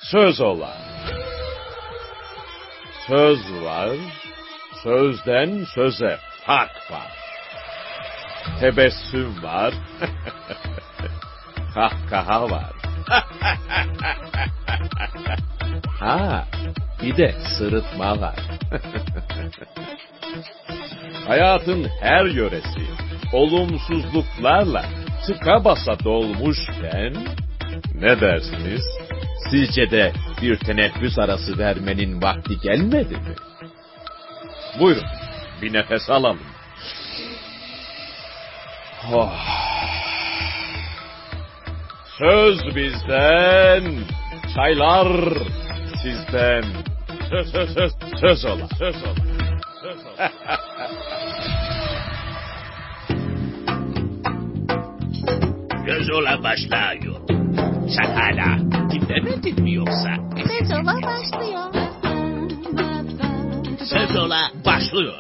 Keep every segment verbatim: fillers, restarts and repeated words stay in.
söz ola. Söz var, sözden söze fark var. Tebessüm var, kahkaha var. Ha, bir de sırıtma var. Hayatın her yöresi olumsuzluklarla tıka basa dolmuşken, ne dersiniz? Sizce de bir teneffüs arası vermenin vakti gelmedi mi? Buyurun, bir nefes alalım. Oh. Söz bizden, çaylar sizden. Söz söz söz söz ola, söz ola. Söz ola. Söz ola başlıyor. Sen hala dinlemedin mi yoksa? Söz ola başlıyor. Söz ola başlıyor.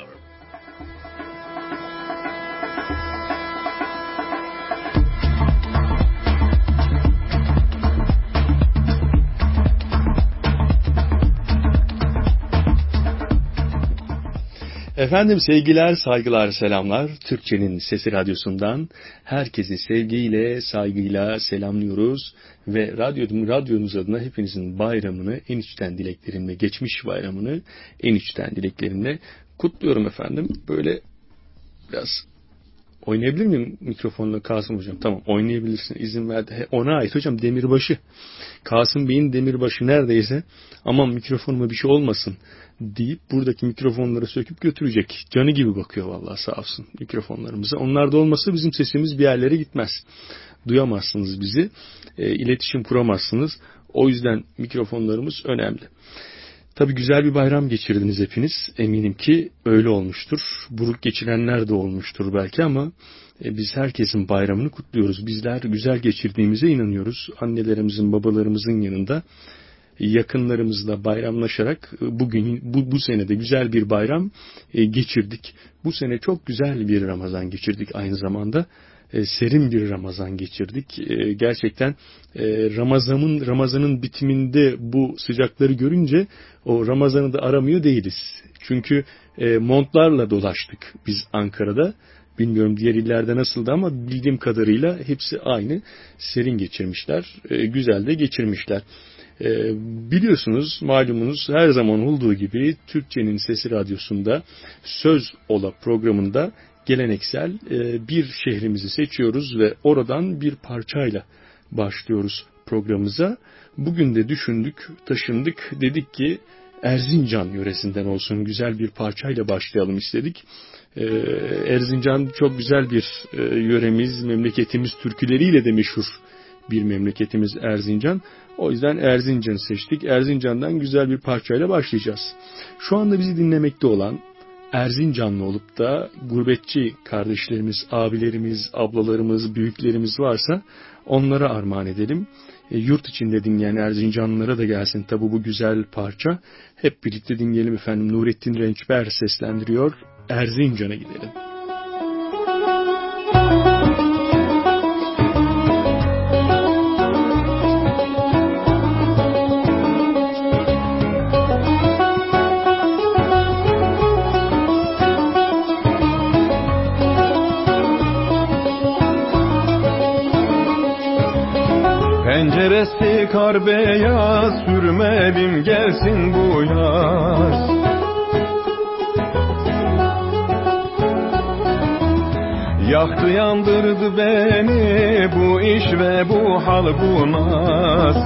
Efendim sevgiler, saygılar, selamlar. Türkçenin Sesi Radyosu'ndan herkesi sevgiyle, saygıyla selamlıyoruz. Ve radyo, radyomuz adına hepinizin bayramını en içten dileklerimle, geçmiş bayramını en içten dileklerimle kutluyorum efendim. Böyle biraz oynayabilir miyim mikrofonla Kasım Hocam? Tamam, oynayabilirsin, izin verdi. Ona ait hocam, demirbaşı. Kasım Bey'in demirbaşı neredeyse, aman mikrofonuma bir şey olmasın deyip buradaki mikrofonları söküp götürecek. Canı gibi bakıyor vallahi, sağ olsun mikrofonlarımıza. Onlar da olmasa bizim sesimiz bir yerlere gitmez. Duyamazsınız bizi, e, iletişim kuramazsınız. O yüzden mikrofonlarımız önemli. Tabii güzel bir bayram geçirdiniz hepiniz. Eminim ki öyle olmuştur. Buruk geçirenler de olmuştur belki ama e, biz herkesin bayramını kutluyoruz. Bizler güzel geçirdiğimize inanıyoruz. Annelerimizin, babalarımızın yanında yakınlarımızla bayramlaşarak bugün bu, bu senede güzel bir bayram e, geçirdik. Bu sene çok güzel bir Ramazan geçirdik aynı zamanda. E, serin bir Ramazan geçirdik. E, gerçekten e, Ramazan'ın Ramazan'ın bitiminde bu sıcakları görünce o Ramazan'ı da aramıyor değiliz. Çünkü e, montlarla dolaştık biz Ankara'da. Bilmiyorum diğer illerde nasıldı ama bildiğim kadarıyla hepsi aynı. Serin geçirmişler, e, güzel de geçirmişler. Ee, biliyorsunuz, malumunuz, her zaman olduğu gibi Türkçenin Sesi Radyosu'nda Söz Ola programında geleneksel e, bir şehrimizi seçiyoruz ve oradan bir parçayla başlıyoruz programımıza. Bugün de düşündük, taşındık, dedik ki Erzincan yöresinden olsun, güzel bir parçayla başlayalım istedik. Ee, Erzincan çok güzel bir e, yöremiz, memleketimiz, türküleriyle de meşhur bir memleketimiz Erzincan. O yüzden Erzincan'ı seçtik. Erzincan'dan güzel bir parçayla başlayacağız. Şu anda bizi dinlemekte olan Erzincanlı olup da gurbetçi kardeşlerimiz, abilerimiz, ablalarımız, büyüklerimiz varsa onlara armağan edelim. E, yurt içinde dinleyen Erzincanlılara da gelsin tabi bu güzel parça. Hep birlikte dinleyelim efendim. Nurettin Rençber seslendiriyor. Erzincan'a gidelim. Penceresi kar beyaz, sürmelim gelsin bu yaz. Yaktı yandırdı beni bu iş ve bu hal bu naz.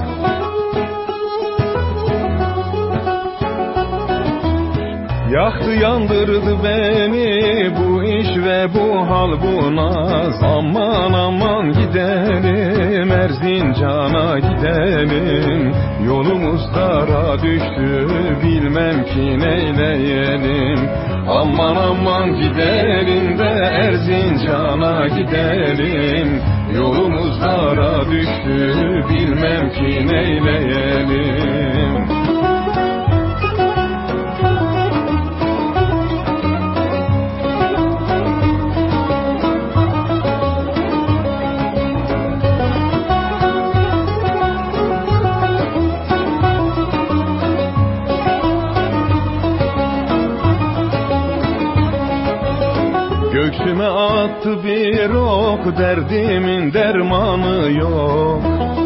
Yaktı yandırdı beni bu iş ve bu hal bu naz. Aman aman gidelim Erzincan'a gidelim. Yolumuz dara düştü bilmem ki neyleyelim. Aman aman gidelim de Erzincan'a gidelim. Yolumuz dara düştü bilmem ki neyleyelim. Göğsüme attı bir ok, derdimin dermanı yok.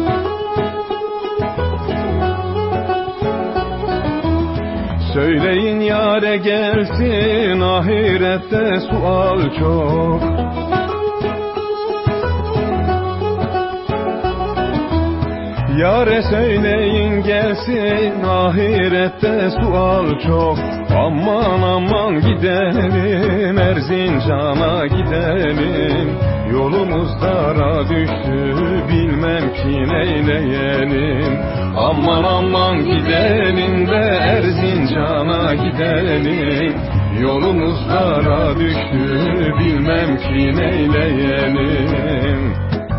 Söyleyin yâre gelsin, ahirette sual çok. Yâre söyleyin gelsin, ahirette sual çok. Aman aman gidelim, Erzincan'a gidelim. Yolumuz dara düştü, bilmem ki neyleyelim. Aman aman gidelim de Erzincan'a gidelim. Yolumuz dara düştü, bilmem ki neyleyelim.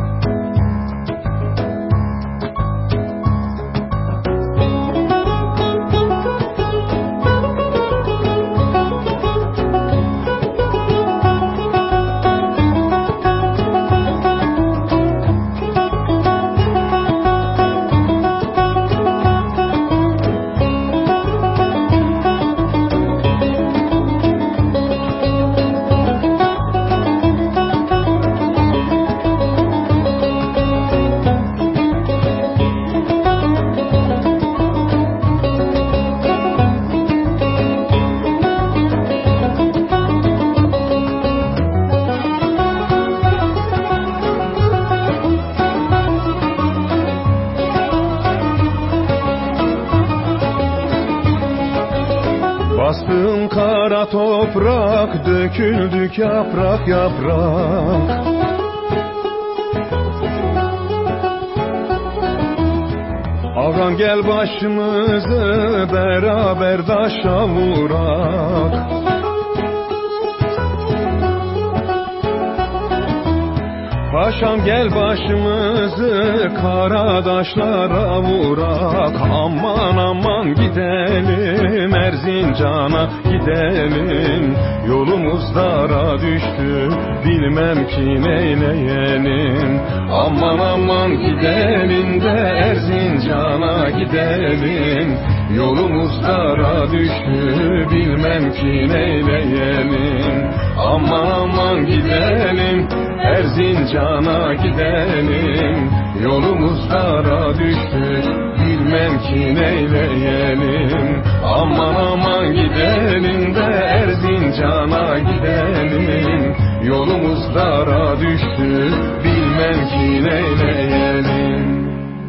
Bastığım kara toprak, döküldük yaprak yaprak. Ağam gel başımızı beraber daşa vurak. Paşam gel başımızı kara taşlara vurak. Aman aman gidelim, Erzincan'a gidelim. Yolumuz dara düştü, bilmem ki neyleyelim. Aman aman gidelim de Erzincan'a gidelim. Yolumuz dara düştü, bilmem ki neyleyelim. Aman aman gidelim, Erzincan'a gidelim. Yolumuz dara düştü, bilmem ki neyleyelim. Aman aman gidelim de Erzincan'a gidelim. Yolumuz dara düştü, bilmem ki neyleyelim.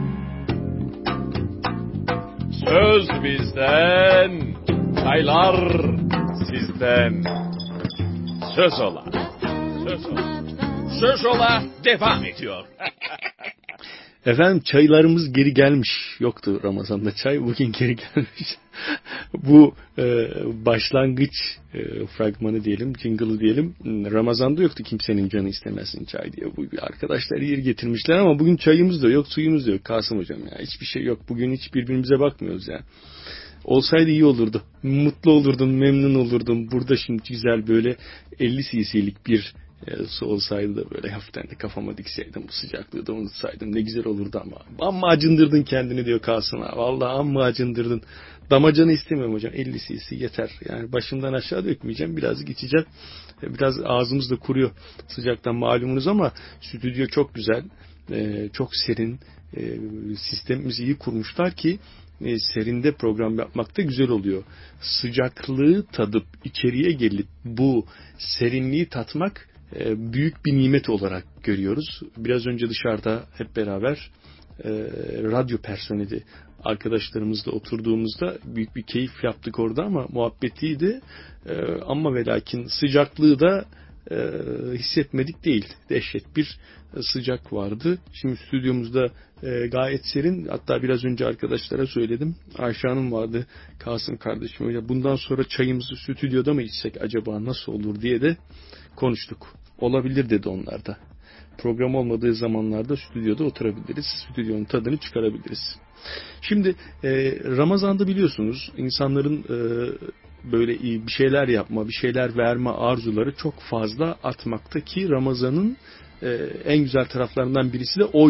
Söz bizden, çaylar sizden. Söz ola, söz ola. Söz ola devam ediyor. Efendim çaylarımız geri gelmiş. Yoktu Ramazan'da çay, bugün geri gelmiş. Bu e, başlangıç e, fragmanı diyelim, jingle'ı diyelim. Ramazan'da yoktu kimsenin canı istemesin çay diye. Bu arkadaşlar yer getirmişler ama bugün çayımız da yok, suyumuz da yok Kasım hocam ya. Hiçbir şey yok. Bugün hiç birbirimize bakmıyoruz yani. Olsaydı iyi olurdu. Mutlu olurdum, memnun olurdum. Burada şimdi güzel böyle elli cc'lik bir e, su olsaydı da böyle hafiften de kafama dikseydim, bu sıcaklığı da unutsaydım ne güzel olurdu ama. Amma acındırdın kendini diyor Kasım abi. Vallahi amma acındırdın. Damacanı istemiyorum hocam. elli cc yeter. Yani başımdan aşağı dökmeyeceğim. Birazcık içeceğim. Biraz ağzımız da kuruyor sıcaktan malumunuz ama stüdyo çok güzel. E, çok serin. E, sistemimizi iyi kurmuşlar ki E, serinde program yapmakta güzel oluyor. Sıcaklığı tadıp içeriye gelip bu serinliği tatmak e, büyük bir nimet olarak görüyoruz. Biraz önce dışarıda hep beraber e, radyo personeli arkadaşlarımızla oturduğumuzda büyük bir keyif yaptık orada ama muhabbetiydi. E, ama ve lakin sıcaklığı da e, hissetmedik değil. Dehşet bir sıcak vardı. Şimdi stüdyomuzda e, gayet serin. Hatta biraz önce arkadaşlara söyledim. Ayşe Hanım vardı. Kasım kardeşim öyle. Bundan sonra çayımızı stüdyoda mı içsek acaba nasıl olur diye de konuştuk. Olabilir dedi onlar da. Program olmadığı zamanlarda stüdyoda oturabiliriz. Stüdyonun tadını çıkarabiliriz. Şimdi e, Ramazan'da biliyorsunuz insanların e, böyle iyi bir şeyler yapma, bir şeyler verme arzuları çok fazla artmakta ki Ramazan'ın e, en güzel taraflarından birisi de oydu.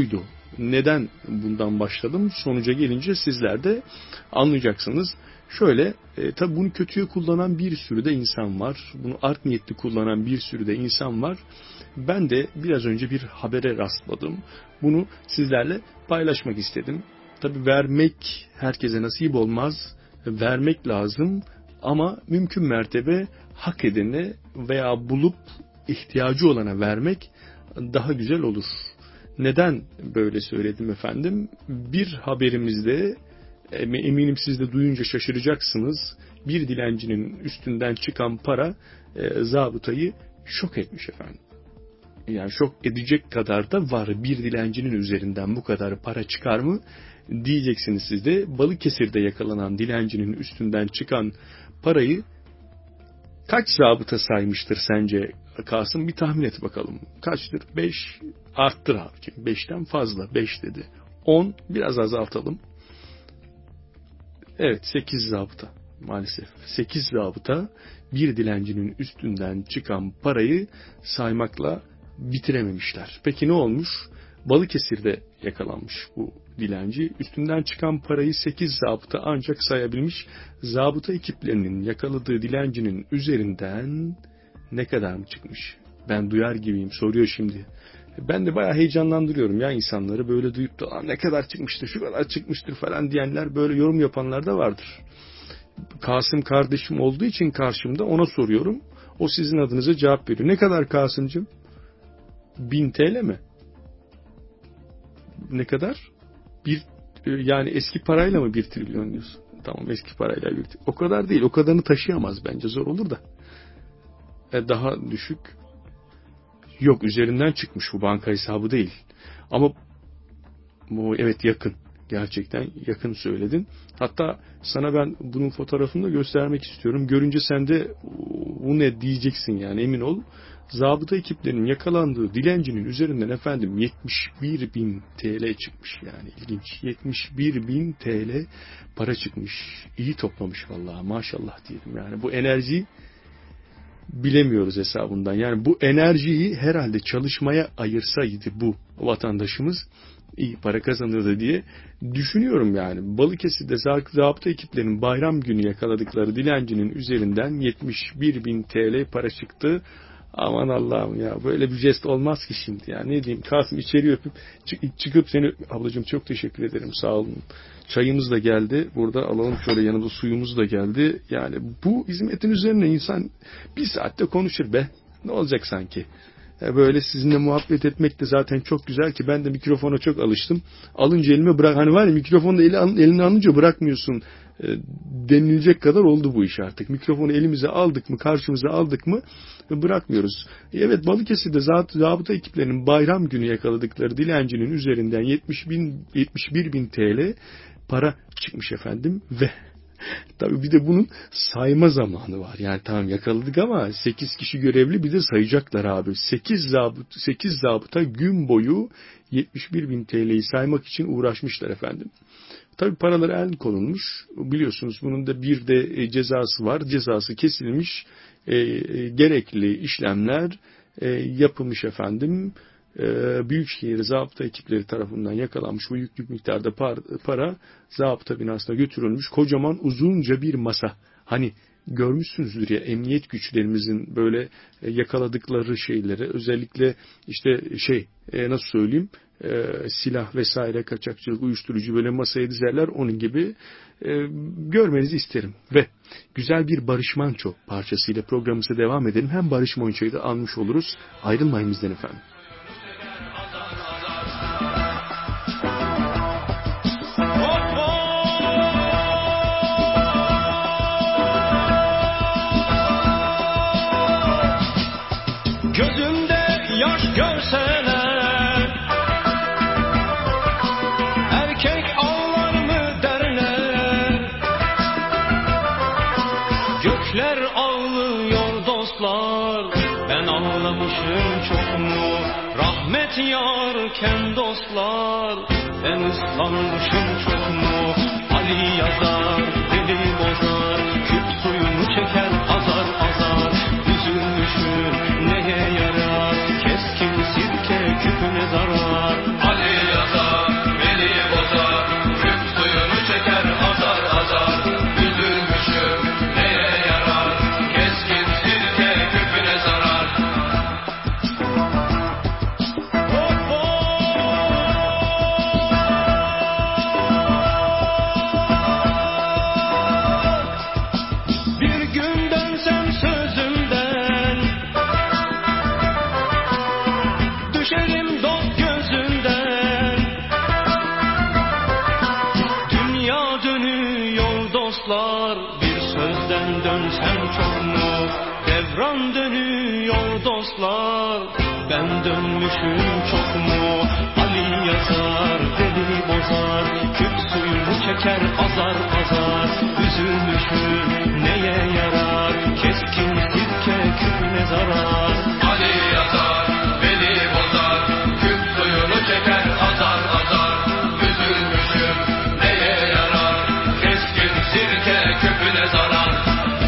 Neden bundan başladım? Sonuca gelince sizler de anlayacaksınız. Şöyle, e, tabii bunu kötüye kullanan bir sürü de insan var. Bunu art niyetli kullanan bir sürü de insan var. Ben de biraz önce bir habere rastladım. Bunu sizlerle paylaşmak istedim. Tabii vermek herkese nasip olmaz. Vermek lazım ama mümkün mertebe hak edene veya bulup ihtiyacı olana vermek daha güzel olur. Neden böyle söyledim efendim? Bir haberimizde, eminim siz de duyunca şaşıracaksınız, bir dilencinin üstünden çıkan para e, zabıtayı şok etmiş efendim. Yani şok edecek kadar da var. Bir dilencinin üzerinden bu kadar para çıkar mı diyeceksiniz siz de. Balıkesir'de yakalanan dilencinin üstünden çıkan parayı kaç zabıta saymıştır sence Kasım? Bir tahmin et bakalım. Kaçtır? Beş. Arttır abicim. Beşten fazla. Beş dedi. On. Biraz azaltalım. Evet, sekiz zabıta. Maalesef. Sekiz zabıta bir dilencinin üstünden çıkan parayı saymakla bitirememişler. Peki ne olmuş? Balıkesir'de yakalanmış bu dilenci. Üstünden çıkan parayı sekiz zabıta ancak sayabilmiş. Zabıta ekiplerinin yakaladığı dilencinin üzerinden ne kadar mı çıkmış? Ben duyar gibiyim. Soruyor şimdi. Ben de bayağı heyecanlandırıyorum ya insanları. Böyle duyup da ne kadar çıkmıştır, şu kadar çıkmıştır falan diyenler, böyle yorum yapanlar da vardır. Kasım kardeşim olduğu için karşımda, ona soruyorum. O sizin adınıza cevap veriyor. Ne kadar Kasım'cığım? Bin T L mi? Ne kadar? Bir, yani eski parayla mı bir trilyon diyorsun? Tamam, eski parayla bir trilyon. O kadar değil. O kadarını taşıyamaz bence. Zor olur da. E, daha düşük. Yok, üzerinden çıkmış, bu banka hesabı değil. Ama bu evet yakın. Gerçekten yakın söyledin. Hatta sana ben bunun fotoğrafını da göstermek istiyorum. Görünce sen de bu ne diyeceksin yani, emin ol. Zabıta ekiplerinin yakalandığı dilencinin üzerinden efendim yetmiş bir bin T L çıkmış yani, ilginç. yetmiş bir bin T L para çıkmış. İyi toplamış vallahi, maşallah diyelim yani. Bu enerjiyi bilemiyoruz hesabından. Yani bu enerjiyi herhalde çalışmaya ayırsaydı bu vatandaşımız iyi para kazanırdı diye düşünüyorum yani. Balıkesir'de zabıta ekiplerinin bayram günü yakaladıkları dilencinin üzerinden yetmiş bir bin T L para çıktı. Aman Allah'ım ya, böyle bir jest olmaz ki şimdi ya. Ne diyeyim, Kasım içeri öpüp çık- çıkıp seni, ablacığım çok teşekkür ederim, sağ olun. Çayımız da geldi. Burada alalım şöyle, yanımda suyumuz da geldi. Yani bu hizmetin üzerine insan bir saatte konuşur be. Ne olacak sanki? Böyle sizinle muhabbet etmek de zaten çok güzel ki, ben de mikrofona çok alıştım. Alınca elime bırak, hani var ya, mikrofonu da eli, eline alınca bırakmıyorsun e, denilecek kadar oldu bu iş artık. Mikrofonu elimize aldık mı, karşımıza aldık mı bırakmıyoruz. Evet, Balıkesir'de zabıta ekiplerinin bayram günü yakaladıkları dilencinin üzerinden yetmiş bin, yetmiş bir bin T L para çıkmış efendim ve tabii bir de bunun sayma zamanı var. Yani tamam yakaladık ama sekiz kişi görevli, bir de sayacaklar abi. sekiz zabıta, sekiz zabıta gün boyu yetmiş bir bin T L'yi saymak için uğraşmışlar efendim. Tabii paralar el konulmuş. Biliyorsunuz bunun da bir de cezası var. Cezası kesilmiş. E, e, gerekli işlemler e, yapılmış efendim. Büyükşehir zabıta ekipleri tarafından yakalanmış bu yüklü miktarda para zabıta binasına götürülmüş. Kocaman uzunca bir masa. Hani görmüşsünüzdür ya, emniyet güçlerimizin böyle yakaladıkları şeyleri, özellikle işte şey nasıl söyleyeyim, silah vesaire, kaçakçılık, uyuşturucu böyle masaya dizerler, onun gibi görmenizi isterim. Ve güzel bir Barış Manço parçasıyla programımıza devam edelim. Hem Barış Manço'yu da anmış oluruz. Ayrılmayın bizden efendim. Yarken dostlar, ben ıslanmışım çok mu? Ali yazar, deli bozar, küp suyunu çeker azar azar. Üzülmüşüm neye yarar, keskin sirke küpüne zarar. Ali yazar. dostlar, bir sözden dönsem çok mu? Devran dönüyor dostlar, ben dönmüşüm çok mu? Ali yazar, deli bozar, küp suyunu çeker azar azar. Üzülmüşüm neye yarar, keskin sirke küpüne zarar. Ali yazar, deli bozar, küp suyunu çeker azar azar. Üzülmüşüm neye yarar, keskin sirke küpüne zarar.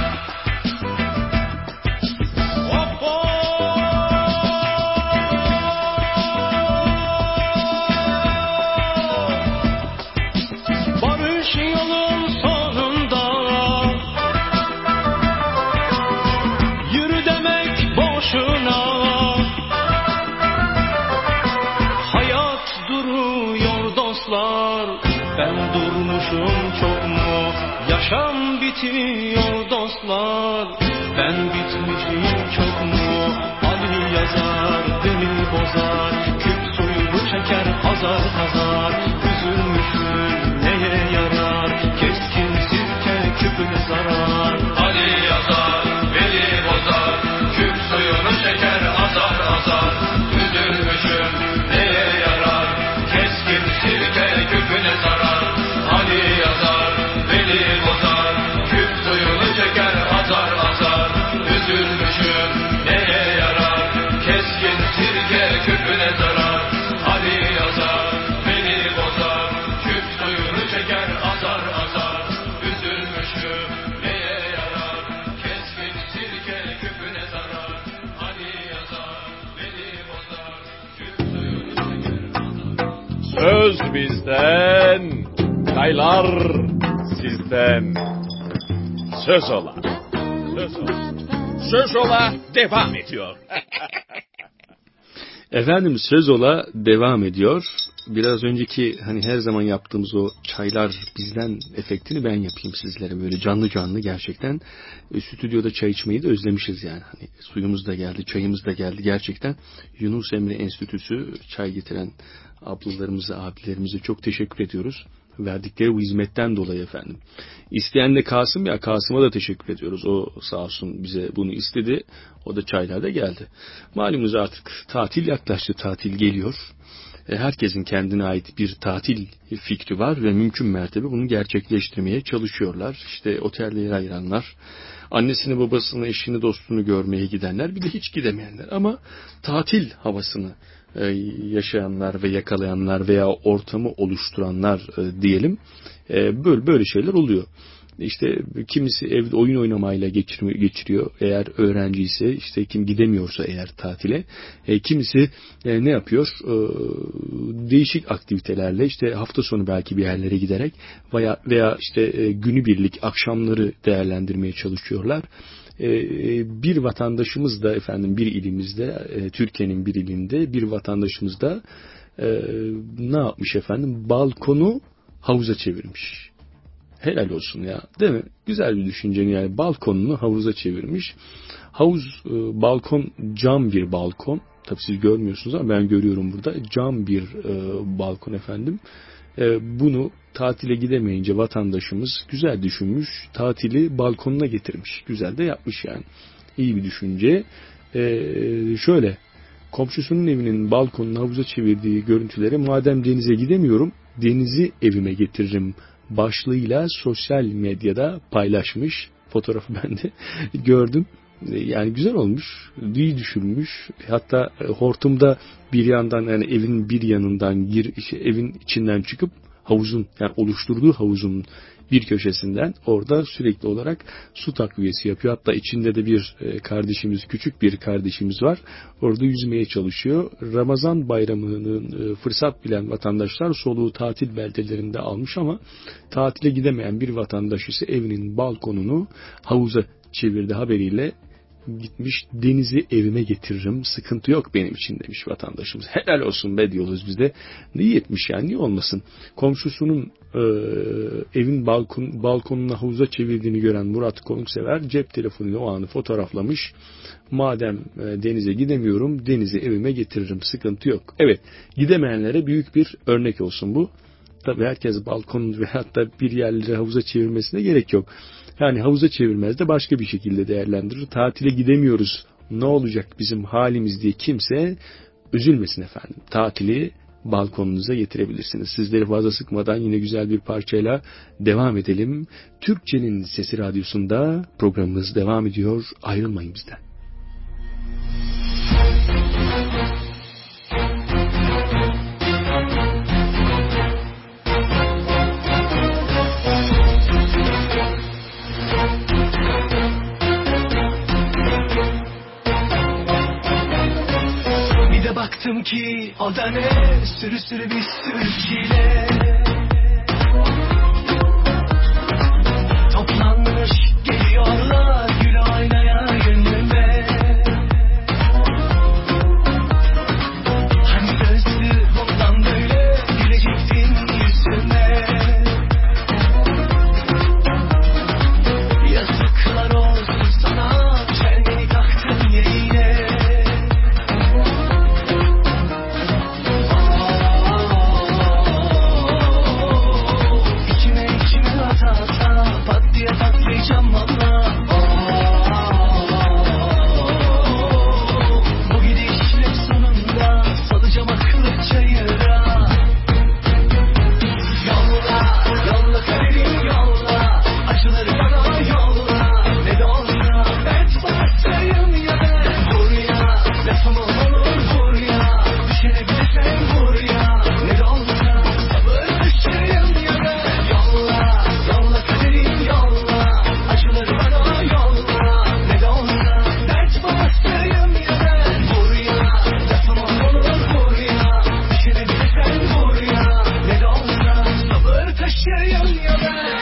Çok mu? Yaşam bitiyor dostlar, ben bitmişim çok mu? Ali yazar, deli bozar, küp suyunu çeker azar azar. Üzülmüşüm neye yarar, keskin sirke küpüne zarar. Ali yazar, deli bozar, küp suyunu çeker azar azar. Üzülmüşüm neye yarar, keskin sirke küpüne zarar. Ali yazar, deli bozar, küp suyunu çeker azar azar. Üzülmüşüm neye yarar, keskin sirke küpüne zarar. Ali yazar, deli bozar, küp suyunu çeker azar azar. Üzülmüşüm neye yarar, keskin sirke küpüne zarar. Ali yazar, deli bozar, küp suyunu çeker azar. Söz bizden, çaylar sizden. Söz ola. Söz ola. Söz ola devam ediyor. Efendim söz ola devam ediyor. Biraz önceki hani her zaman yaptığımız o çaylar bizden efektini ben yapayım sizlere. Böyle canlı canlı gerçekten. E, stüdyoda çay içmeyi de özlemişiz yani. Hani suyumuz da geldi, çayımız da geldi. Gerçekten Yunus Emre Enstitüsü çay getiren ablalarımıza, abilerimize çok teşekkür ediyoruz. Verdikleri bu hizmetten dolayı efendim. İsteyen de Kasım ya, Kasım'a da teşekkür ediyoruz. O sağ olsun bize bunu istedi. O da çaylarda geldi. Malumunuz artık tatil yaklaştı. Tatil geliyor. Herkesin kendine ait bir tatil fikri var ve mümkün mertebe bunu gerçekleştirmeye çalışıyorlar. İşte otellere ayıranlar, annesini, babasını, eşini, dostunu görmeye gidenler, bir de hiç gidemeyenler. Ama tatil havasını yaşayanlar ve yakalayanlar veya ortamı oluşturanlar diyelim, böyle böyle şeyler oluyor. İşte kimisi evde oyun oynamayla geçiriyor eğer öğrenci ise, işte kim gidemiyorsa eğer tatile, e, kimisi e, ne yapıyor, e, değişik aktivitelerle, işte hafta sonu belki bir yerlere giderek veya veya işte e, günübirlik akşamları değerlendirmeye çalışıyorlar. E, bir vatandaşımız da efendim bir ilimizde, e, Türkiye'nin bir ilinde bir vatandaşımız da e, ne yapmış efendim, balkonu havuza çevirmiş. Helal olsun ya, değil mi? Güzel bir düşünce yani, balkonunu havuza çevirmiş. Havuz, e, balkon cam bir balkon. Tabii siz görmüyorsunuz ama ben görüyorum burada. Cam bir e, balkon efendim. E, bunu tatile gidemeyince vatandaşımız güzel düşünmüş. Tatili balkonuna getirmiş. Güzel de yapmış yani. İyi bir düşünce. E, şöyle, komşusunun evinin balkonunu havuza çevirdiği görüntüleri, madem denize gidemiyorum, denizi evime getiririm başlığıyla sosyal medyada paylaşmış. Fotoğrafı ben de gördüm. Yani güzel olmuş, iyi düşünmüş. Hatta hortumda bir yandan, yani evin bir yanından gir, işte evin içinden çıkıp havuzun, yani oluşturduğu havuzun bir köşesinden orada sürekli olarak su takviyesi yapıyor. Hatta içinde de bir kardeşimiz, küçük bir kardeşimiz var. Orada yüzmeye çalışıyor. Ramazan bayramının fırsat bilen vatandaşlar soluğu tatil beldelerinde almış ama tatile gidemeyen bir vatandaş ise evinin balkonunu havuza çevirdi haberiyle gitmiş, denizi evime getiririm, sıkıntı yok benim için demiş vatandaşımız. Helal olsun be diyoruz biz de. İyi etmiş yani, niye olmasın. Komşusunun e, evin balkon, balkonuna havuza çevirdiğini gören Murat Konuksever cep telefonuyla o anı fotoğraflamış. Madem e, denize gidemiyorum, denizi evime getiririm, sıkıntı yok. Evet, gidemeyenlere büyük bir örnek olsun bu. tabii herkes balkon ve hatta bir yerleri havuza çevirmesine gerek yok. Yani havuza çevirmez de başka bir şekilde değerlendirir. Tatile gidemiyoruz, ne olacak bizim halimiz diye kimse üzülmesin efendim. Tatili balkonunuza getirebilirsiniz. Sizleri fazla sıkmadan yine güzel bir parçayla devam edelim. Türkçenin Sesi Radyosu'nda programımız devam ediyor. Ayrılmayın bizden. Baktım ki o da ne, sürü sürü bir sürü çile toplanmış geliyorlar gül oynaya gönlüme. Hani sözlü bundan böyle gülecektin yüzüme. Yazıklar olsun sana, kendini taktın yerine. Patlayacağım valla. Bu gidişle sonunda salacağım akıllı çayıra. Yolla, yolla kaderim yolla, acıları bana yolla. Ne de olsa dert bastayım ya ben. Vur ya, lafımı olur vur ya. Düşene bile sen vur ya. Ne de olsa sabır taşıyım ya ben. Yolla, yolla kaderim yolla. Acıları bana yolla, ne de olsa dert bastayım ya ben. Vur ya, lafıma olur vur ya. Düşene bile sen vur ya. Ne de olsa sabır taşıyım ya ben.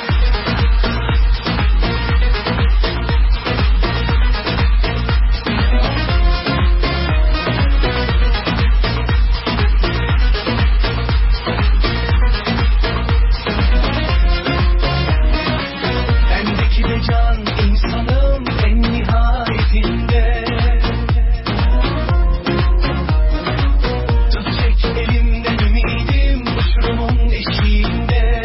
Bendeki de can insanım en nihayetinde. Tutacak elimden ümidim uçurumun eşiğinde.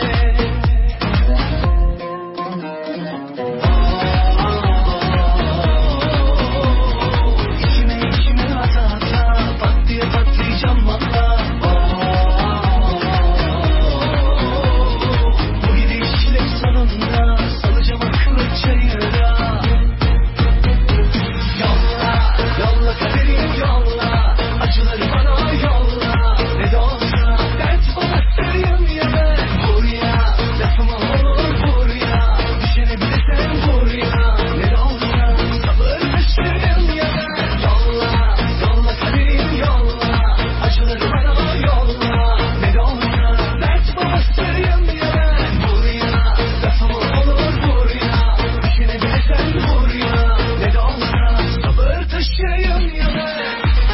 İçime içime ata ata pat diye patlayacağım valla. Bu gidişle sonunda salacağım akıllı çayıra. Yolla, yolla kaderim yolla, acıları bana yolla. Ne de olsa dert bastayım ya ben. Vur ya, lafıma olur vur ya. Düşene bile sen vur ya. Ne de olsa sabır taşıyım ya ben. Yolla, yolla kaderim yolla, acıları bana yolla. Ne de olsa dert bastayım ya ben. Vur ya, lafıma olur vur ya. Düşene bile sen vur ya. Ne de olsa sabır taşıyım ya ben.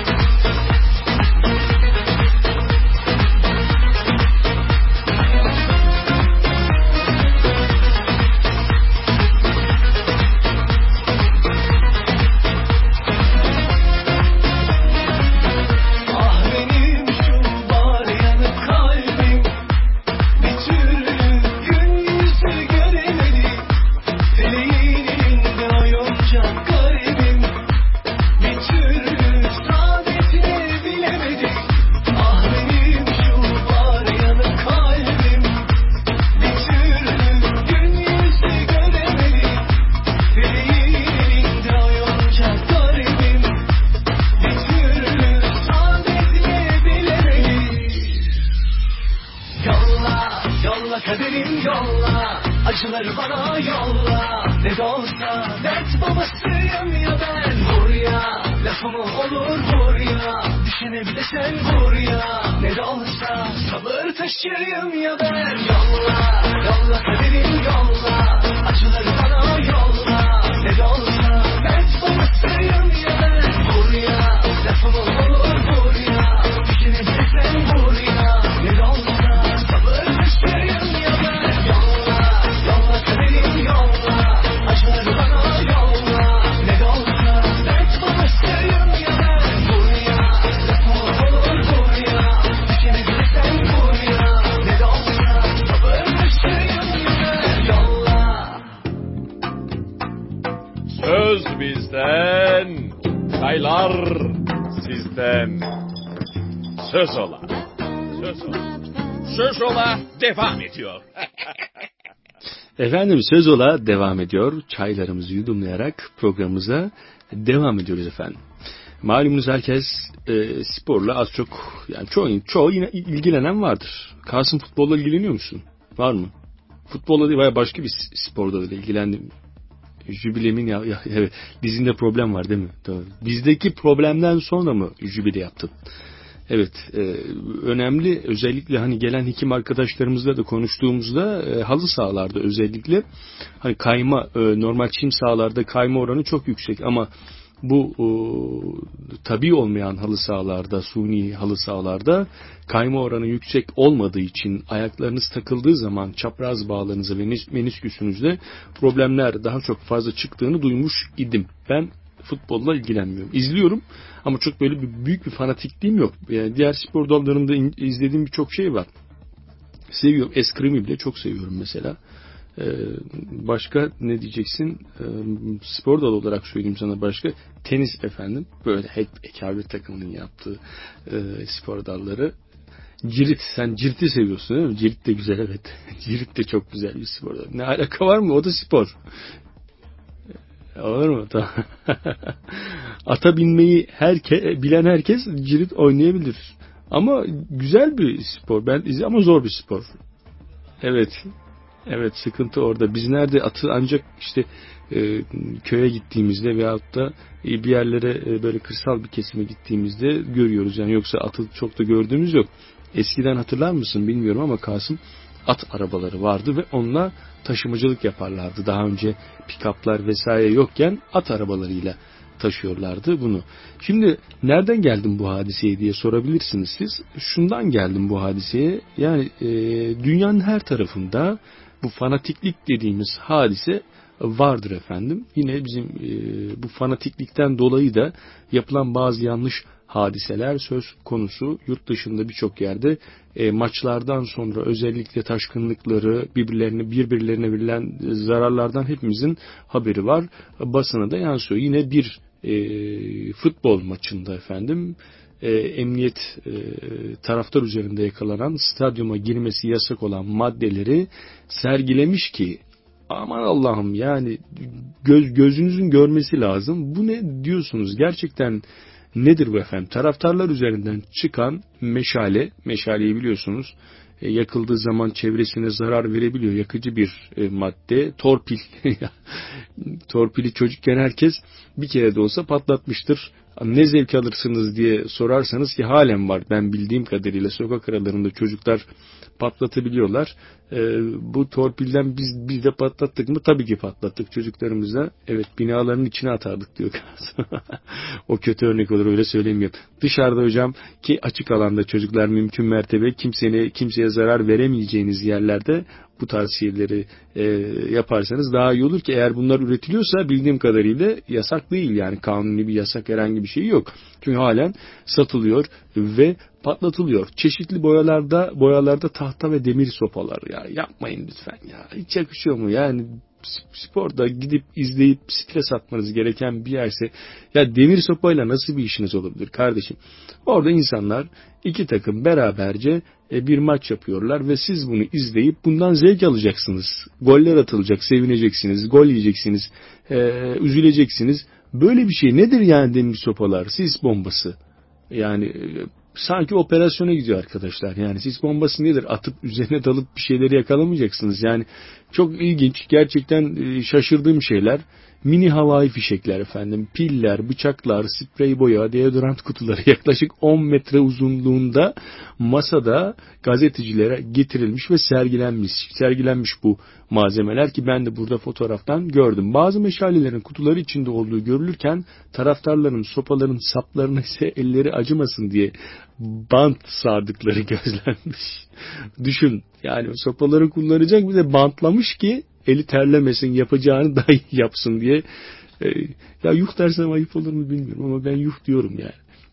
Ah benim şu var yanık kalbim, bir türlü gün yüzü göremedi. Feleğin elinde oyuncak garibim, bir türlü saadetini bilemedi. Ah benim şu var yanık kalbim, bir türlü gün yüzü göremedi. Feleğin elinde oyuncak garibim, bir türlü saadetini bilemedi. Yolla, yolla kaderim yolla, acıları bana yolla. Ne de olsa dert babasıyım ya ben. Vur ya, lafımı olur vur ya. Düşene bile sen vur ya. Ne de olsa sabır taşıyım ya ben. Yolla, yolla kaderim yolla, acıları bana yolla. Ne de olsa dert babasıyım ya ben. Vur ya, lafımı olur vur ya. Düşene bile sen vur ya. Ne de olsa sabır taşıyım ya ben. Yolla, yolla kaderim yolla, acıları bana yolla. Ne de olsa dert babasıyım ya ben. Vur ya, lafımı olur vur ya. Düşene bile sen vur ya. Ne de olsa bizden, çaylar sizden. Söz ola. Söz ola. Söz ola devam ediyor. Efendim söz ola devam ediyor. Çaylarımızı yudumlayarak programımıza devam ediyoruz efendim. Malumunuz herkes e, sporla az çok, yani çoğu, çoğu yine ilgilenen vardır. Kasım, futbolla ilgileniyor musun? Var mı? Futbolla değil, başka bir sporda da ilgilendim. Jübilemin ya, ya evet, dizinde problem var değil mi? Doğru. Bizdeki problemden sonra mı jübile yaptın? Evet, e, önemli, özellikle hani gelen hekim arkadaşlarımızla da konuştuğumuzda e, halı sahalarda özellikle hani kayma, e, normal çim sahalarda kayma oranı çok yüksek ama bu e, tabii olmayan halı sahalarda, suni halı sahalarda kayma oranı yüksek olmadığı için ayaklarınız takıldığı zaman çapraz bağlarınıza ve menisküsünüzde problemler daha çok fazla çıktığını duymuş idim. Ben futbolla ilgilenmiyorum. İzliyorum ama çok böyle bir, büyük bir fanatikliğim yok. Yani diğer spor dallarında in, izlediğim birçok şey var. Seviyorum. Eskrimi bile çok seviyorum mesela. Ee, başka ne diyeceksin? Ee, spor dalı olarak söyleyeyim sana başka. Tenis efendim. Böyle hep ekabet takımının yaptığı e, spor dalları. Cirit. Sen ciriti seviyorsun değil mi? Cirit de güzel, evet. Cirit de çok güzel bir spor dalı. Ne alaka var mı? O da spor. Olur mu? Tamam. Ata binmeyi herke, bilen herkes cirit oynayabilir. Ama güzel bir spor. Ben izliyorum ama zor bir spor. Evet. Evet, sıkıntı orada. Biz nerede atı ancak işte e, köye gittiğimizde veyahut da e, bir yerlere e, böyle kırsal bir kesime gittiğimizde görüyoruz. Yani yoksa atı çok da gördüğümüz yok. Eskiden hatırlar mısın bilmiyorum ama Kasım, at arabaları vardı ve onunla taşımacılık yaparlardı. Daha önce pick-up'lar vesaire yokken at arabalarıyla taşıyorlardı bunu. Şimdi nereden geldim bu hadiseye diye sorabilirsiniz siz. Şundan geldim bu hadiseye. Yani e, dünyanın her tarafında bu fanatiklik dediğimiz hadise vardır efendim. Yine bizim e, bu fanatiklikten dolayı da yapılan bazı yanlış hadiseler söz konusu. Yurt dışında birçok yerde e, maçlardan sonra özellikle taşkınlıkları, birbirlerine birbirlerine verilen zararlardan hepimizin haberi var. Basına da yansıyor. Yine bir e, futbol maçında efendim e, emniyet e, taraftar üzerinde yakalanan, stadyuma girmesi yasak olan maddeleri sergilemiş ki aman Allah'ım, yani göz, gözünüzün görmesi lazım. Bu ne diyorsunuz? Gerçekten nedir bu efendim? Taraftarlar üzerinden çıkan meşale, meşaleyi biliyorsunuz e, yakıldığı zaman çevresine zarar verebiliyor. Yakıcı bir e, madde. Torpil. Torpili çocukken herkes bir kere de olsa patlatmıştır. Ne zevk alırsınız diye sorarsanız ki halen var. Ben bildiğim kadarıyla sokak aralarında çocuklar patlatabiliyorlar. Ee, bu torpilden biz, biz de patlattık mı? Tabii ki patlattık çocuklarımıza. Evet, binaların içine atardık diyor. O kötü örnek olur, öyle söylemiyorum. Dışarıda hocam ki açık alanda çocuklar mümkün mertebe kimseye, kimseye zarar veremeyeceğiniz yerlerde bu tarz şeyleri e, yaparsanız daha iyi olur ki eğer bunlar üretiliyorsa bildiğim kadarıyla yasak değil, yani kanuni bir yasak herhangi bir şey yok. Çünkü halen satılıyor ve patlatılıyor. Çeşitli boyalarda boyalarda tahta ve demir sopalar, ya yapmayın lütfen ya. Hiç yakışıyor mu? Yani sporda gidip izleyip stres atmanız gereken bir yerse ya demir sopayla nasıl bir işiniz olabilir kardeşim? Orada insanlar iki takım beraberce bir maç yapıyorlar ve siz bunu izleyip bundan zevk alacaksınız. Goller atılacak, sevineceksiniz, gol yiyeceksiniz, üzüleceksiniz. Böyle bir şey nedir yani demir sopalar, sis bombası? Yani sanki operasyona gidiyor arkadaşlar. Yani sis bombası nedir? Atıp üzerine dalıp bir şeyleri yakalamayacaksınız. Yani çok ilginç, gerçekten şaşırdığım şeyler. Mini havai fişekler efendim, piller, bıçaklar, sprey boya, deodorant kutuları yaklaşık on metre uzunluğunda masada gazetecilere getirilmiş ve sergilenmiş. Sergilenmiş bu malzemeler ki ben de burada fotoğraftan gördüm. Bazı meşalelerin kutuları içinde olduğu görülürken taraftarların sopaların saplarına ise elleri acımasın diye bant sardıkları gözlenmiş. Düşün, yani sopaları kullanacak bir de bantlamış ki eli terlemesin, yapacağını da yapsın diye. E, ya yuh dersem ayıp olur mu bilmiyorum ama ben yuh diyorum yani.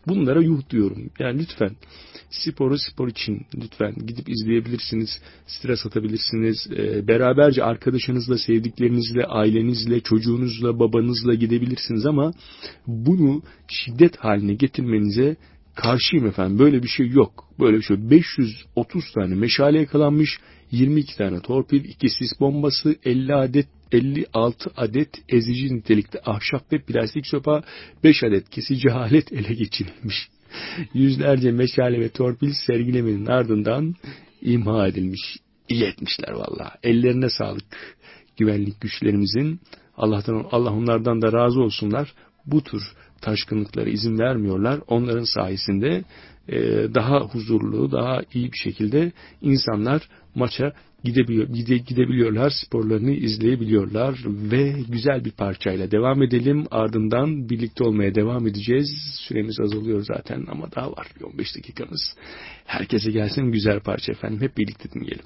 Bunlara yuh diyorum. Yani lütfen sporu spor için lütfen gidip izleyebilirsiniz, stres atabilirsiniz, e, beraberce arkadaşınızla, sevdiklerinizle, ailenizle, çocuğunuzla, babanızla gidebilirsiniz ama bunu şiddet haline getirmenize karşıyım efendim. Böyle bir şey yok. Böyle bir şey yok. beş yüz otuz tane meşale yakalanmış, yirmi iki tane torpil, iki sis bombası, elli adet elli altı adet ezici nitelikte ahşap ve plastik sopa, beş adet kesici alet ele geçirilmiş. Yüzlerce meşale ve torpil sergilemenin ardından imha edilmiş. İyi etmişler vallahi. Ellerine sağlık güvenlik güçlerimizin. Allah'tan Allah onlardan da razı olsunlar. Bu tür taşkınlıklara izin vermiyorlar. Onların sayesinde e, daha huzurlu, daha iyi bir şekilde insanlar maça gidebiliyor, gide, gidebiliyorlar, sporlarını izleyebiliyorlar ve güzel bir parçayla devam edelim. Ardından birlikte olmaya devam edeceğiz. Süremiz azalıyor zaten ama daha var on beş dakikamız. Herkese gelsin güzel parça efendim. Hep birlikte dinleyelim.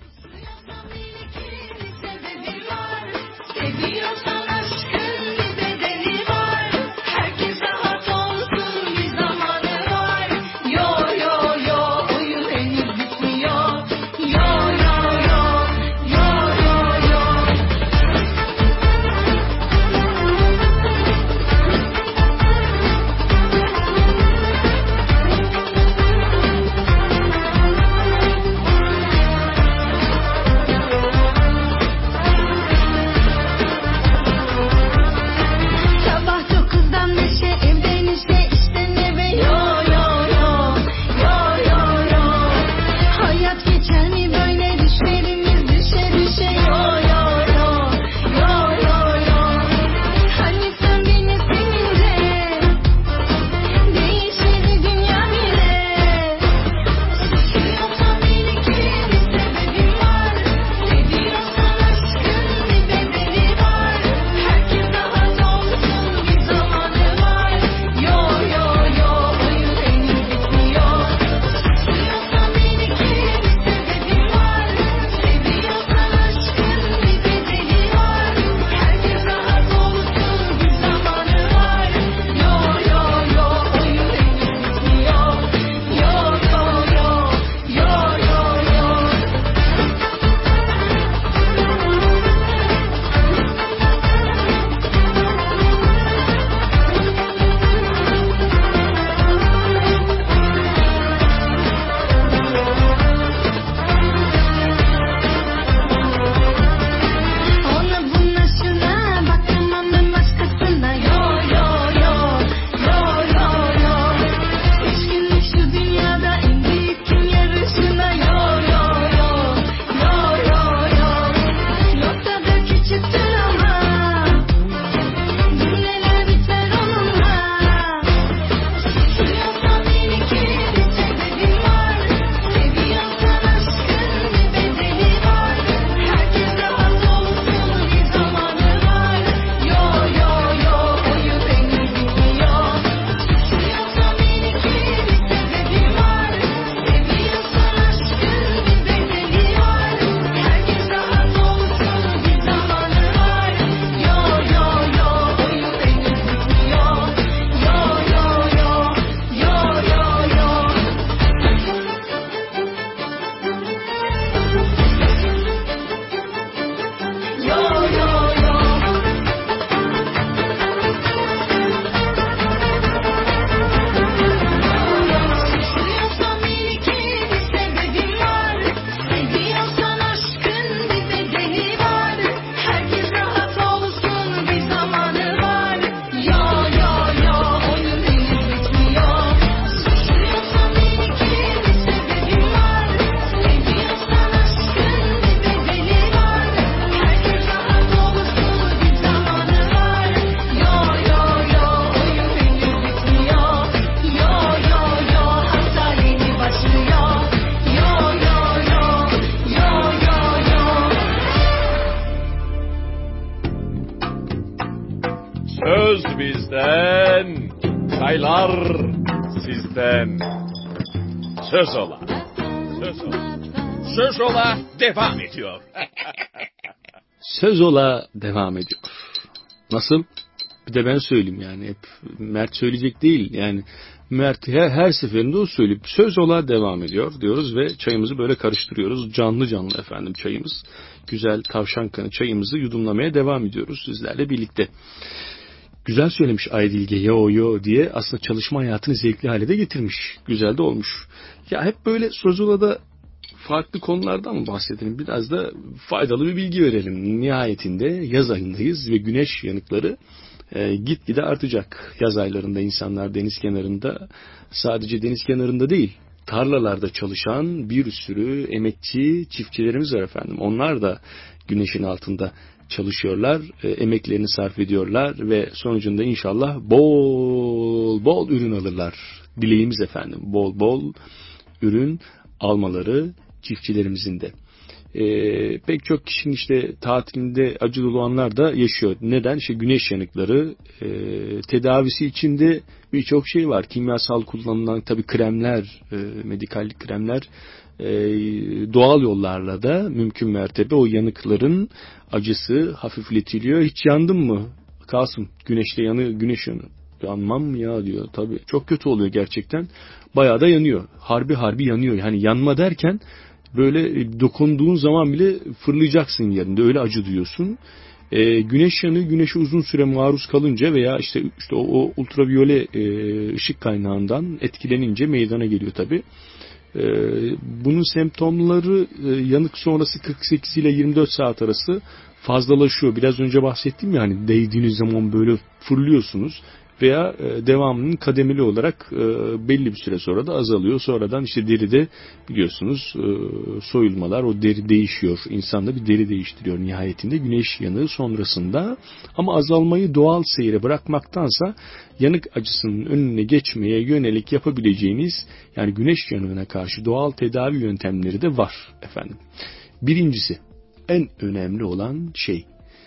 Söz bizden, çaylar sizden. Söz ola, söz ola. Söz ola devam ediyor. Söz ola devam ediyor. Nasıl? Bir de ben söyleyeyim yani, hep Mert söyleyecek değil yani, Mert her, her seferinde o söyleyip söz ola devam ediyor diyoruz ve çayımızı böyle karıştırıyoruz. Canlı canlı efendim çayımız. Güzel tavşan kanı çayımızı yudumlamaya devam ediyoruz sizlerle birlikte. Güzel söylemiş Aydilge yo yo diye, aslında çalışma hayatını zevkli hale de getirmiş. Güzel de olmuş. Ya hep böyle Sözola'da farklı konulardan mı bahsedelim? Biraz da faydalı bir bilgi verelim. Nihayetinde yaz ayındayız ve güneş yanıkları e, gitgide artacak. Yaz aylarında insanlar deniz kenarında, sadece deniz kenarında değil, tarlalarda çalışan bir sürü emekçi çiftçilerimiz var efendim. Onlar da güneşin altında çalışıyorlar, e, emeklerini sarf ediyorlar ve sonucunda inşallah bol bol ürün alırlar. Dileğimiz efendim, bol bol ürün almaları çiftçilerimizin de. Ee, pek çok kişinin işte tatilinde acı dolu anlar da yaşıyor. Neden? İşte güneş yanıkları, e, tedavisi içinde birçok şey var. Kimyasal kullanılan tabii kremler, e, medikal kremler, e, doğal yollarla da mümkün mertebe o yanıkların acısı hafifletiliyor. Hiç yandın mı Kasım? Güneşte yanı, güneş yanı. Yanmam mı ya diyor. Tabii çok kötü oluyor gerçekten. Bayağı da yanıyor. Harbi harbi yanıyor. Yani yanma derken böyle dokunduğun zaman bile fırlayacaksın yerinde. Öyle acı duyuyorsun. E, güneş yanığı, güneşe uzun süre maruz kalınca veya işte işte o, o ultraviyole e, ışık kaynağından etkilenince meydana geliyor tabii. E, bunun semptomları e, yanık sonrası kırk sekiz ile yirmi dört saat arası fazlalaşıyor. Biraz önce bahsettim ya, hani değdiğiniz zaman böyle fırlıyorsunuz. Veya e, devamının kademeli olarak e, belli bir süre sonra da azalıyor. Sonradan işte deride biliyorsunuz e, soyulmalar, o deri değişiyor. İnsan da bir deri değiştiriyor nihayetinde güneş yanığı sonrasında. Ama azalmayı doğal seyre bırakmaktansa yanık acısının önüne geçmeye yönelik yapabileceğiniz, yani güneş yanığına karşı doğal tedavi yöntemleri de var efendim. Birincisi, en önemli olan şey,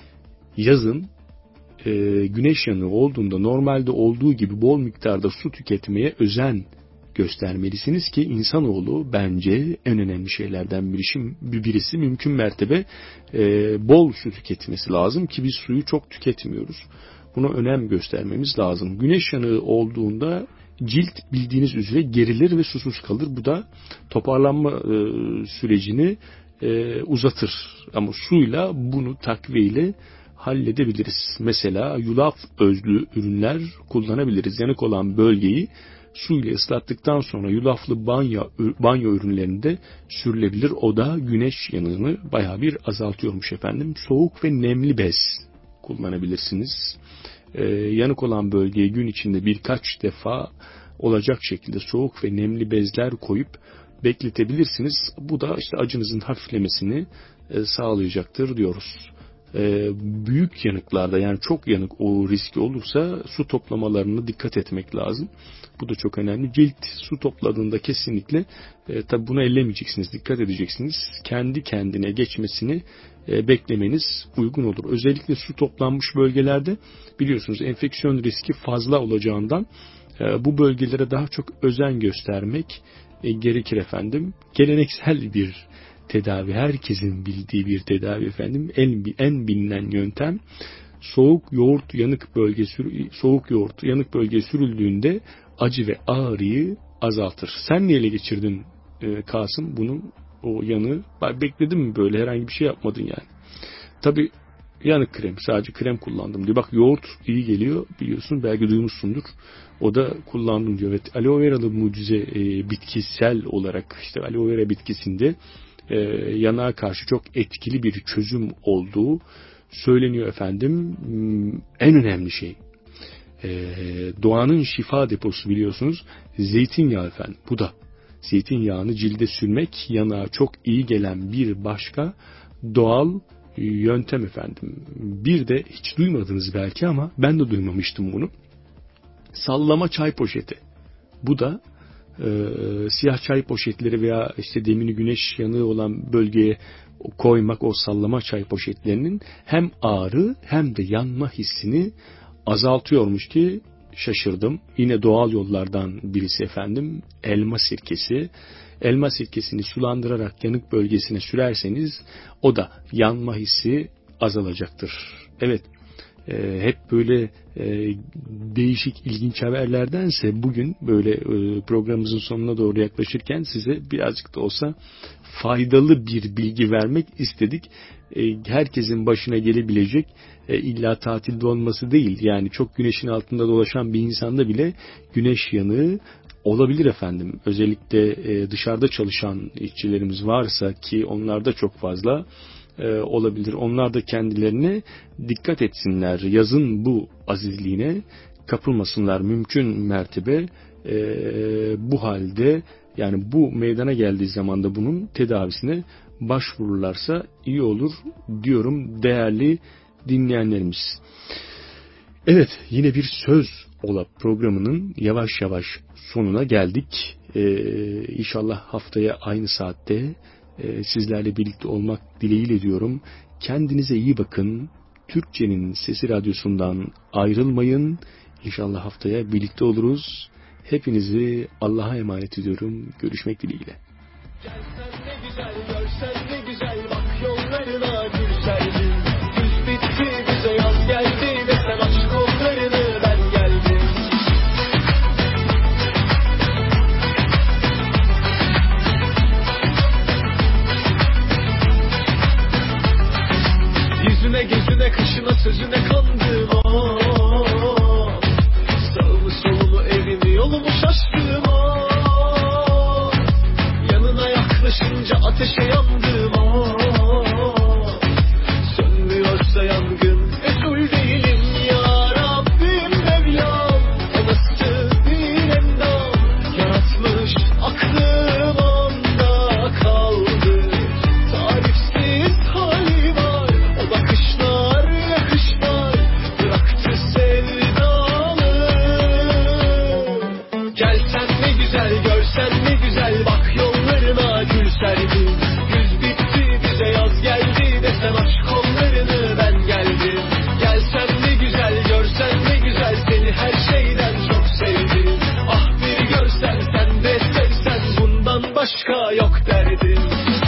yazın e, güneş yanığı olduğunda normalde olduğu gibi bol miktarda su tüketmeye özen göstermelisiniz ki insanoğlu bence en önemli şeylerden birisi, birisi mümkün mertebe e, bol su tüketmesi lazım ki biz suyu çok tüketmiyoruz. Buna önem göstermemiz lazım. Güneş yanığı olduğunda cilt bildiğiniz üzere gerilir ve susuz kalır. Bu da toparlanma e, sürecini e, uzatır. Ama suyla bunu takviyeyle halledebiliriz. Mesela yulaf özlü ürünler kullanabiliriz. Yanık olan bölgeyi suyla ıslattıktan sonra yulaflı banyo, banyo ürünlerinde sürülebilir. O da güneş yanığını bayağı bir azaltıyormuş efendim. Soğuk ve nemli bez kullanabilirsiniz. Ee, yanık olan bölgeye gün içinde birkaç defa olacak şekilde soğuk ve nemli bezler koyup bekletebilirsiniz. Bu da işte acınızın hafiflemesini e, sağlayacaktır diyoruz. Ee, büyük yanıklarda, yani çok yanık o riski olursa su toplamalarına dikkat etmek lazım. Bu da çok önemli. Cilt su topladığında kesinlikle e, tabi bunu ellemeyeceksiniz, dikkat edeceksiniz. Kendi kendine geçmesini e, beklemeniz uygun olur. Özellikle su toplanmış bölgelerde biliyorsunuz enfeksiyon riski fazla olacağından e, bu bölgelere daha çok özen göstermek e, gerekir efendim. Geleneksel bir tedavi, herkesin bildiği bir tedavi efendim. En, en bilinen yöntem soğuk yoğurt yanık bölge sür, soğuk yoğurt yanık bölgeye sürüldüğünde acı ve ağrıyı azaltır. Sen neyle geçirdin e, Kasım bunun o yanığı? Bekledin mi böyle, herhangi bir şey yapmadın yani? Tabii yanık krem, sadece krem kullandım diyor. Bak yoğurt iyi geliyor biliyorsun, belki duymuşsundur. O da kullandım diyor. Evet, aloe veralı mucize e, bitkisel olarak işte aloe vera bitkisinde e, yanığa karşı çok etkili bir çözüm olduğu söyleniyor efendim. En önemli şey e, doğanın şifa deposu biliyorsunuz zeytinyağı efendim. Bu da zeytinyağını cilde sürmek yanığa çok iyi gelen bir başka doğal yöntem efendim. Bir de hiç duymadınız belki ama ben de duymamıştım bunu. Sallama çay poşeti. Bu da e, siyah çay poşetleri veya işte demini güneş yanığı olan bölgeye koymak, o sallama çay poşetlerinin hem ağrı hem de yanma hissini azaltıyormuş ki şaşırdım. Yine doğal yollardan birisi efendim elma sirkesi. Elma sirkesini sulandırarak yanık bölgesine sürerseniz o da yanma hissi azalacaktır. Evet, e, hep böyle e, değişik ilginç haberlerdense bugün böyle e, programımızın sonuna doğru yaklaşırken size birazcık da olsa faydalı bir bilgi vermek istedik. E, herkesin başına gelebilecek e, illa tatilde olması değil, yani çok güneşin altında dolaşan bir insanda bile güneş yanığı olabilir efendim. Özellikle e, dışarıda çalışan işçilerimiz varsa ki onlar da çok fazla e, olabilir. Onlar da kendilerine dikkat etsinler. Yazın bu azizliğine kapılmasınlar. Mümkün mertebe e, bu halde, yani bu meydana geldiği zaman da bunun tedavisine başvururlarsa iyi olur diyorum değerli dinleyenlerimiz. Evet, yine bir Söz Ola programının yavaş yavaş sonuna geldik. Ee, İnşallah haftaya aynı saatte e, sizlerle birlikte olmak dileğiyle diyorum. Kendinize iyi bakın. Türkçenin Sesi Radyosu'ndan ayrılmayın. İnşallah haftaya birlikte oluruz. Hepinizi Allah'a emanet ediyorum. Görüşmek dileğiyle. Gelsen ne güzel, görsen ne güzel, bak yollarına gül serdim. Güz bitti, bize yaz geldi, desem aşk kollarını ben geldim. Yüzüne gözüne kışına sözüne kandım oh. Sağımı solumu evimi yolumu şaştım oh. Yanına yaklaşınca ateşe yandım oh. Sönmüyorsa yangın mesul değilim ya Rabbim Mevlam. O nasıl bir endam yaratmış aklım onda kaldı. Tarifsiz hali var, o bakışlar yakışlar bıraktı sevdalı. Gelsen ne güzel, görsen ne güzel, bak yollarına gül serdim. Güz bitti, bize yaz geldi, desen aç kollarını ben geldim. Gelsen ne güzel, görsen ne güzel, seni her şeyden çok sevdim. Ah bir görsen, sen de sevsen, bundan başka yok derdim.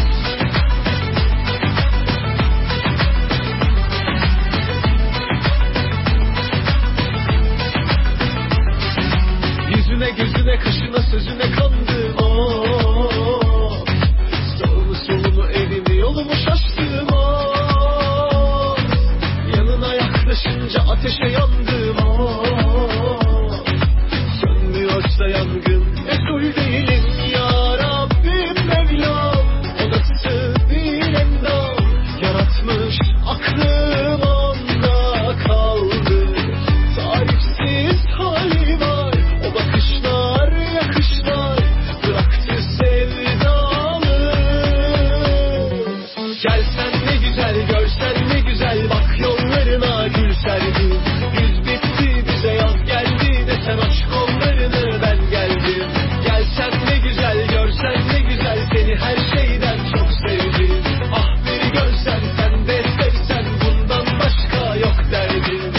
Yüzüne gözüne kaşına sözüne kandım oh. Sağımı solumu evimi yolumu şaştım oh. Yanına yaklaşınca ateşe yandım oh. Sönmüyorsa yangın mesul değilim ya Rabbim Mevlam. O nasıl bir endam yaratmış aklım onda kaldı. Tarifsiz hali var, o bakışlar yakışlar bıraktı sevdalı. Gelsen ne güzel, görsen ne güzel, bak yollarına gül serdim. Güz bitti, bize yaz geldi, desen aç kollarını ben geldim. Gelsen ne güzel, görsen ne güzel, seni her şeyden çok sevdim. Ah bir görsen, sen de sevsen, bundan başka yok derdim.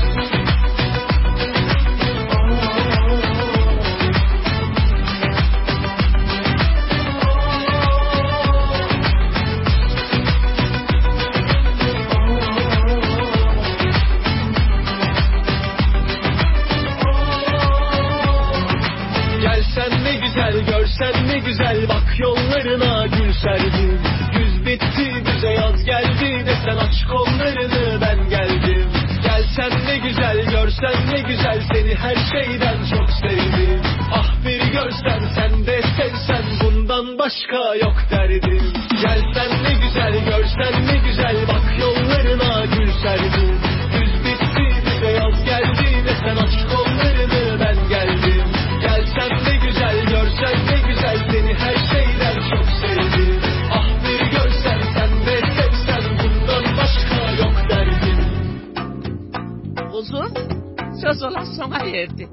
Gelsen ne güzel, görsen ne güzel, bak yollarına gül serdim. Güz bitti, bize yaz geldi, desen aç kollarını ben geldim. Gelsen ne güzel, görsen ne güzel, seni her şeyden çok sevdim. Ah bir görsen, sen de sevsen, bundan başka yok derdim. Gelsen ne güzel, görsen ne güzel, bak yollarına gül serdim. Güz bitti, bize yaz geldi, desen aç kollarını ben geldim. Gelsen ne güzel, görsen ne güzel, seni her şeyden çok sevdim. Ah bir görsen, sen de sevsen, bundan başka yok derdim. Uzun, Söz Ola sona erdi.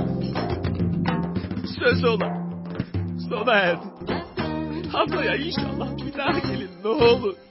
Söz Ola sona erdi. Haftaya inşallah bir daha gelin ne olur.